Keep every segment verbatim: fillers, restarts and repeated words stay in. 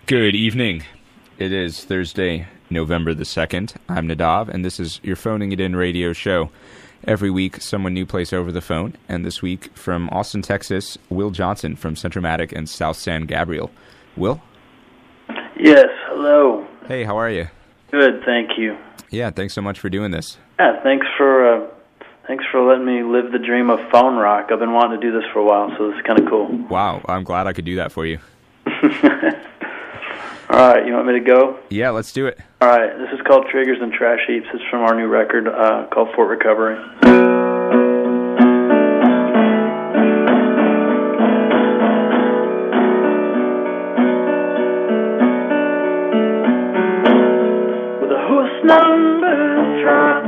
Good evening. It is Thursday, November the second. I'm Nadav, and this is your Phoning It In radio show. Every week, someone new plays over the phone, and this week, from Austin, Texas, Will Johnson from Centromatic and South San Gabriel. Will? Yes, hello. Hey, how are you? Good, thank you. Yeah, thanks so much for doing this. Yeah, thanks for uh, thanks for letting me live the dream of phone rock. I've been wanting to do this for a while, so this is kind of cool. Wow, I'm glad I could do that for you. All right, you want me to go? Yeah, let's do it. All right, this is called Triggers and Trash Heaps. It's from our new record uh, called Fort Recovery. With a horse number drop,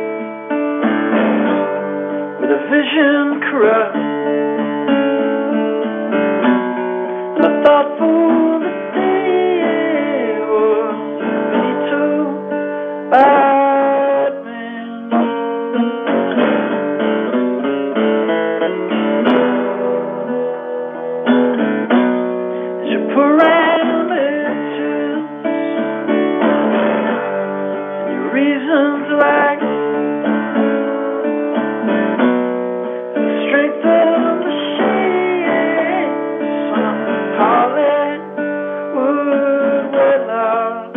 with a vision corrupt, and a thoughtful bad man. As you parameters and your reasons lack the strength of the shades on Hollywood wedlock.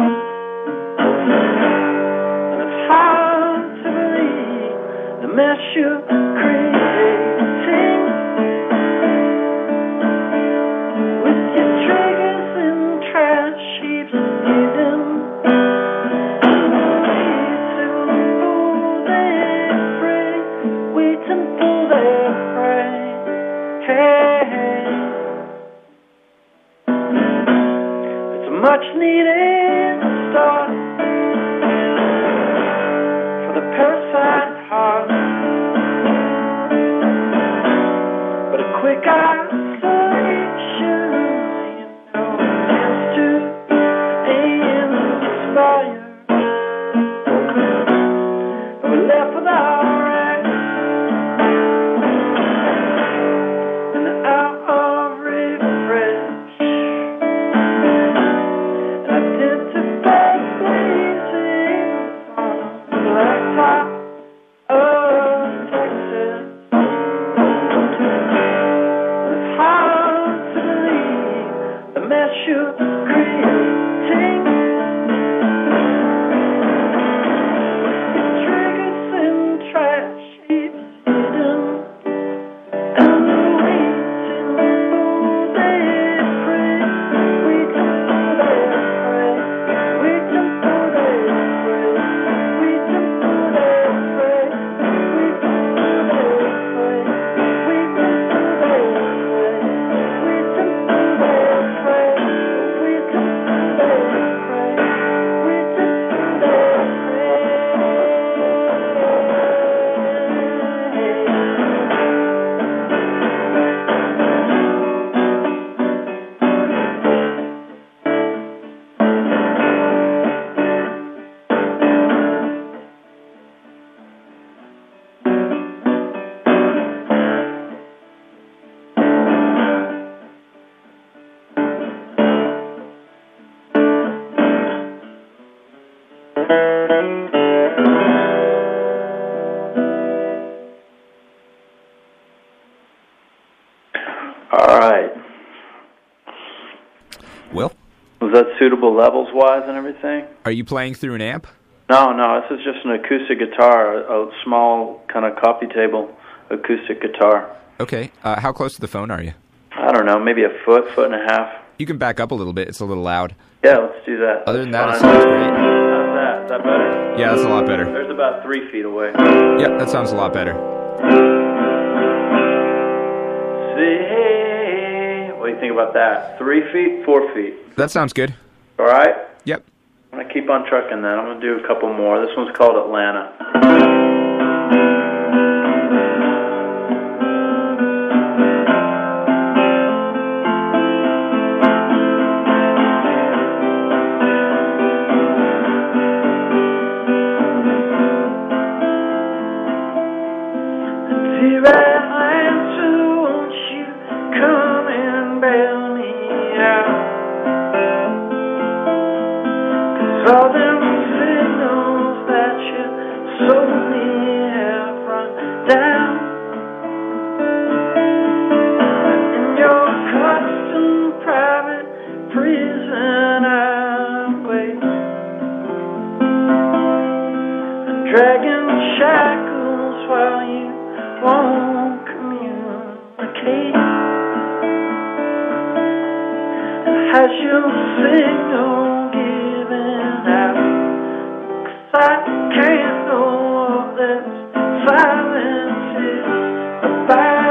The mess you're creating with your triggers and trash heaps hidden till the fool they free, waiting for their prey. Hey, it's a much needed start for the parasite heart. Quick isolation, you know, tends to inspire. But we're left without rest and out of refresh. And identify blazing on the blacktop of Texas. The mess you're creating, triggers and trash heaps hidden, and they're waiting for their prey, waiting for their prey, waiting for their prey, waiting for their prey, waiting for their prey, waiting for their prey, waiting for their prey. All right. Will? Was that suitable levels-wise and everything? Are you playing through an amp? No, no, this is just an acoustic guitar, a, a small kind of coffee table acoustic guitar. Okay. Uh, how close to the phone are you? I don't know, maybe a foot, foot and a half. You can back up a little bit. It's a little loud. Yeah, let's do that. Other than That's that, it fine. sounds great. How's that? Is that better? Yeah, that's a lot better. There's about three feet away. Yep, that sounds a lot better. See, what do you think about that? Three feet, four feet. That sounds good. All right? Yep. I'm going to keep on trucking that. I'm going to do a couple more. This one's called Atlanta. Won't you come and bail me out? all them signals that you sold me have run down. In your custom private prison I wait, dragging shackles while you won't communicate. And has your signal given out? 'Cause I can't know what this silence is about.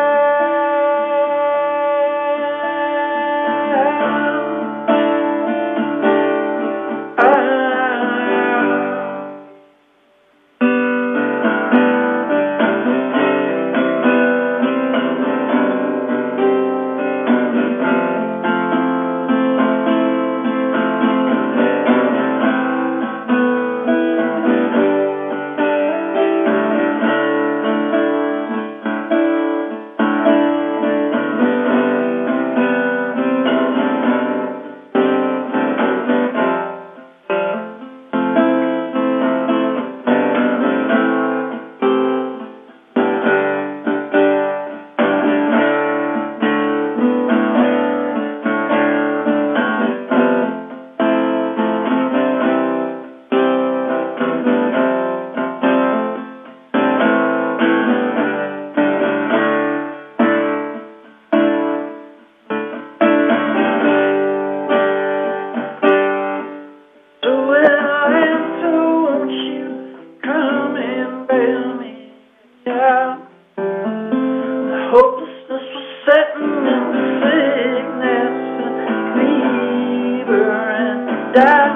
Hopelessness was setting in sickness and fever and doubt.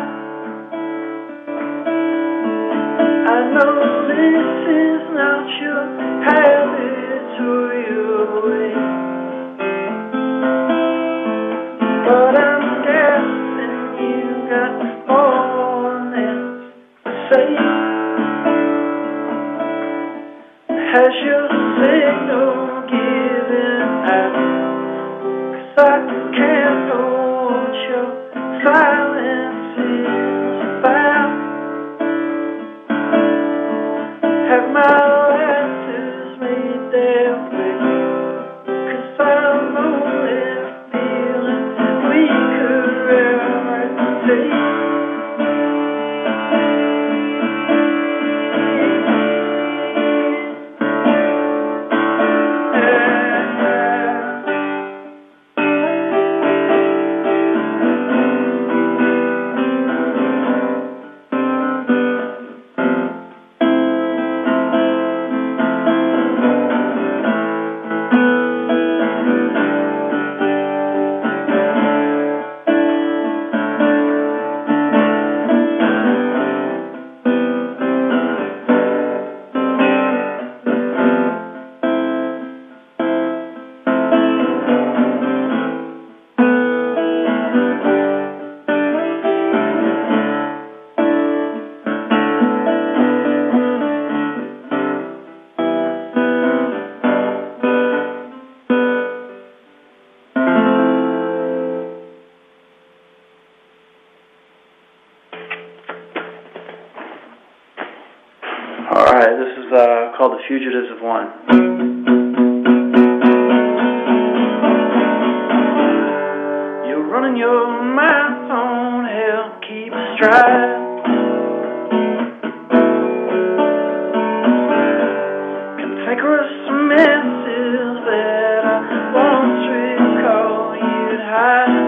I know this is not your habit or your way, but I'm guessing you got more than to say. Has your signal given out? 'Cause I can't know what your silence is about. Have my letters made their way? 'Cause I'm only feeling weaker every day. Alright, this is uh, called The Fugitives of One. You're running your marathon, hell, keep stride. Cantankerous messes that I once recall you'd hide.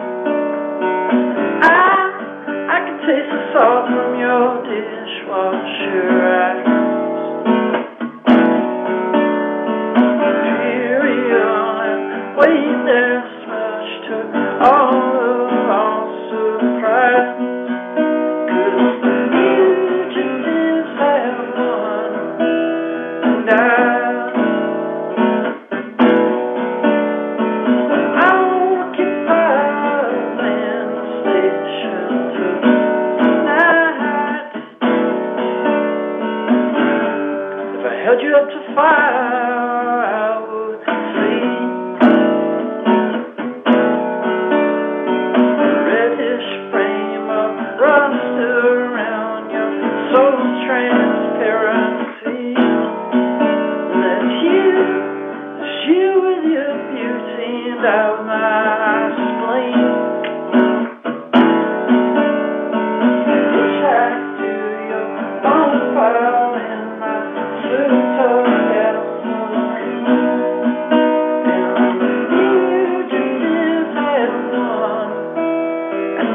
I, I can taste the salt from your dishwasher eyes. Wait, there's much to all of our surprise.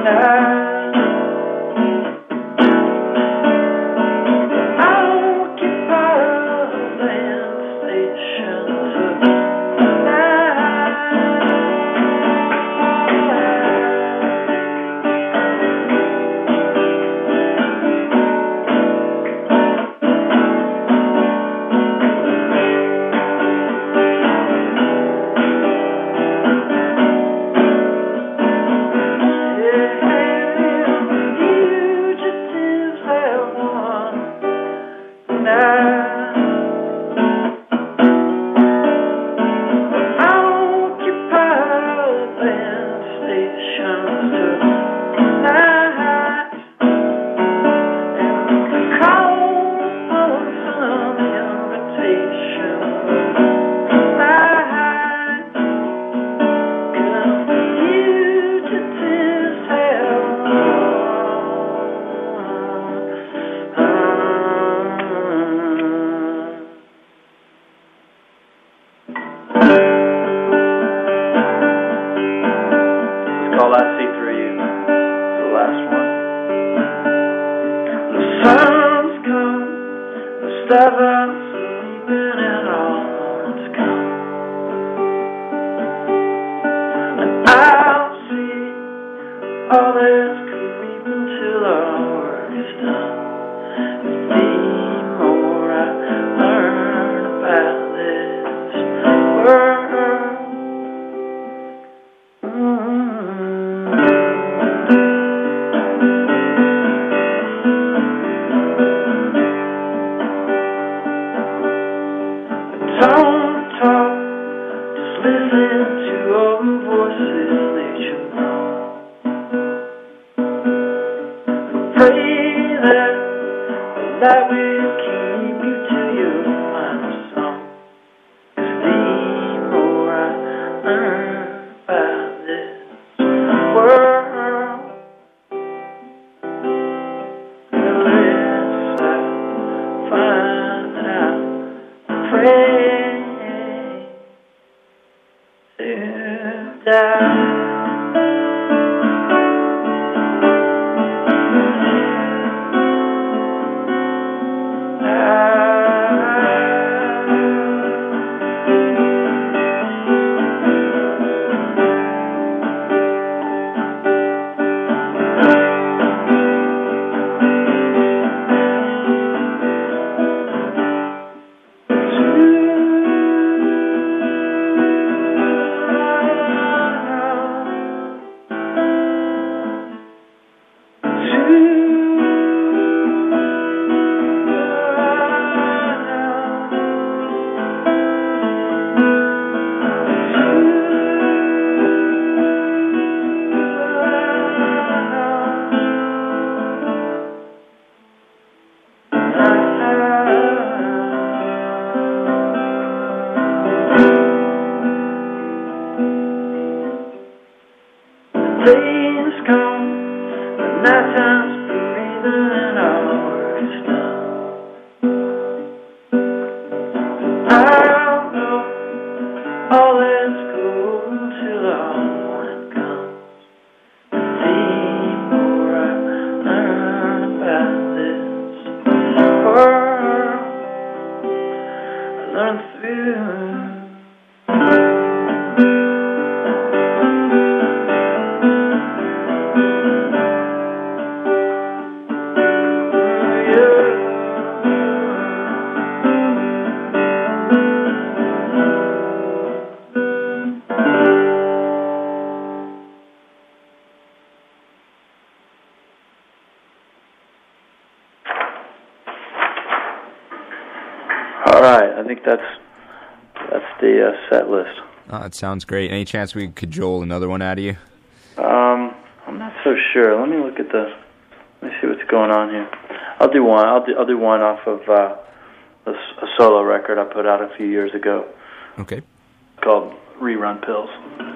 Oh, it sounds great. Any chance we could cajole another one out of you? Um, I'm not so sure. Let me look at the. Let me see what's going on here. I'll do one. I'll do. I'll do one off of uh, a, a solo record I put out a few years ago. Okay. Called Rerun Pills.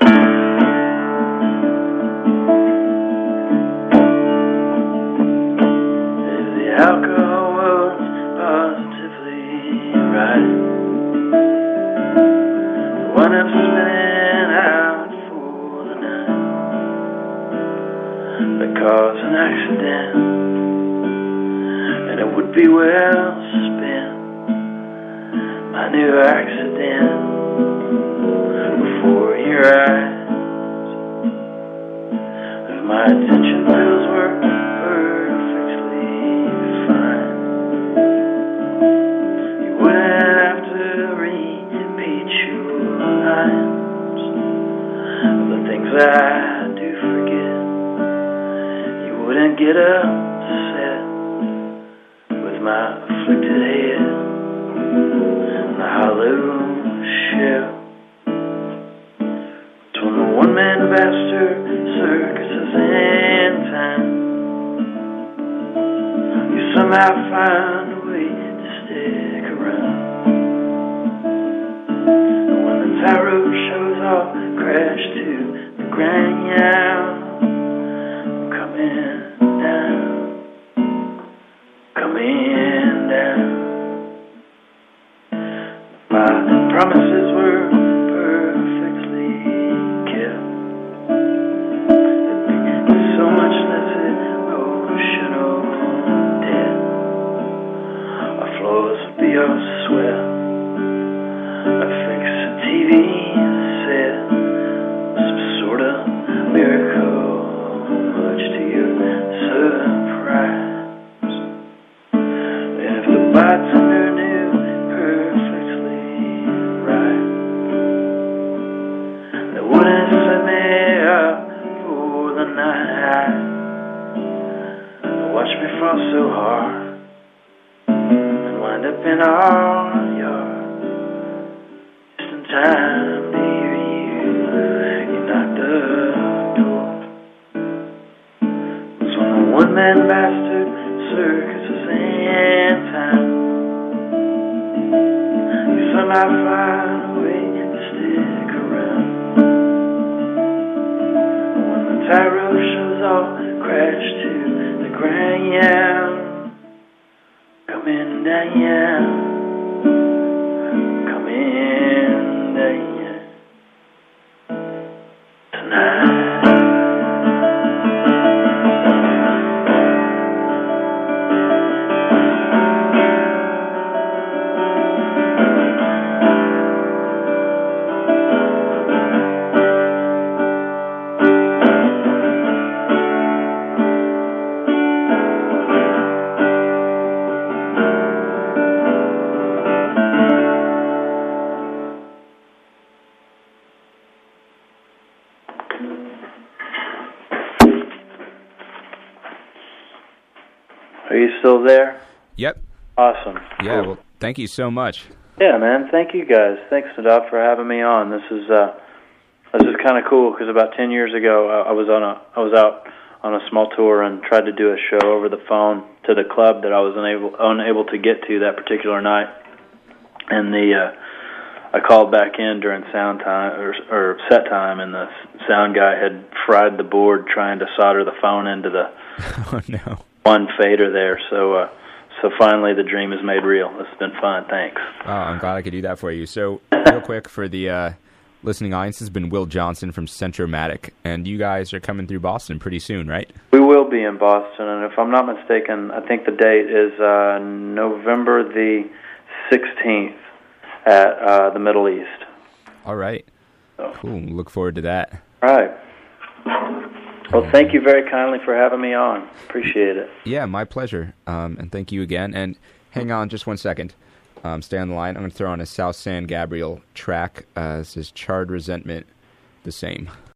If the alcohol was positively right, one up spinning out for the night. that caused an accident, and it would be well spent, my new accident, before your eyes. If my attention levels were perfectly fine, you wouldn't have to repeat your lines of the things I do forget. You wouldn't get upset with my afflicted head and the hollow shell. Between the one-man bastard circuses and time, you somehow find a way to stick around. And when the tightrope shows all crash to the ground, I'm coming down, coming down. My promises were perfectly kept. There'd be so much less emotional debt. Our floors would be all sweat. I'd fix a T V set, some sort of miracle, much to your surprise. And if the bartender knew perfectly right, they wouldn't set me up for the night. They watch me fall so hard and wind up in our yard, just in time to hear you, you knock the door. It's when the one-man bastard circuses and time, you somehow find a way to stick around. And when the tightrope shows all crash to the ground, yeah, coming down, coming down tonight. Are you still there? Yep. Awesome. Yeah, Cool. well, thank you so much. Yeah, man. Thank you guys. Thanks, Nadav, for having me on. This is uh, this is kind of cool because about ten years ago, I, I was on a I was out on a small tour and tried to do a show over the phone to the club that I was unable unable to get to that particular night, and the uh, I called back in during sound time or, or set time, and the sound guy had fried the board trying to solder the phone into the Oh, no. one fader there. So. Uh, So finally, the dream is made real. This has been fun. Thanks. Oh, I'm glad I could do that for you. So, real quick, for the uh, listening audience, this has been Will Johnson from Centromatic, and you guys are coming through Boston pretty soon, right? We will be in Boston, and if I'm not mistaken, I think the date is uh, November the sixteenth at uh, the Middle East. All right. So. Cool. Look forward to that. All right. Well, thank you very kindly for having me on. Appreciate it. Yeah, my pleasure. Um, and thank you again. And hang on just one second. Um, stay on the line. I'm going to throw on a South San Gabriel track. Uh, this is Charred Resentment, the same.